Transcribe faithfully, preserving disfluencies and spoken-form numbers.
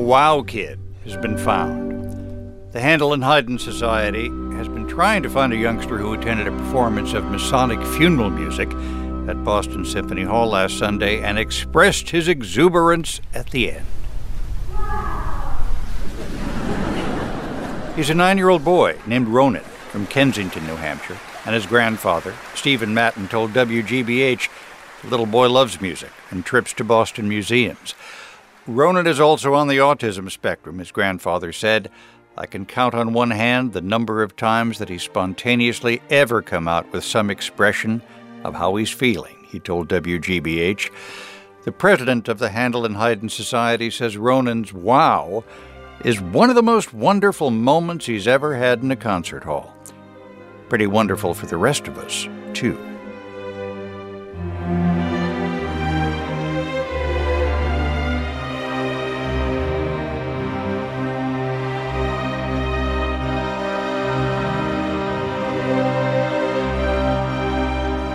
wow kid has been found. The Handel and Haydn Society has been trying to find a youngster who attended a performance of Masonic funeral music at Boston Symphony Hall last Sunday and expressed his exuberance at the end. He's a nine-year-old boy named Ronan from Kensington, New Hampshire, and his grandfather, Stephen Matten, told W G B H the little boy loves music and trips to Boston museums. Ronan is also on the autism spectrum, his grandfather said. I can count on one hand the number of times that he's spontaneously ever come out with some expression of how he's feeling, he told W G B H. The president of the Handel and Haydn Society says Ronan's wow is one of the most wonderful moments he's ever had in a concert hall. Pretty wonderful for the rest of us, too.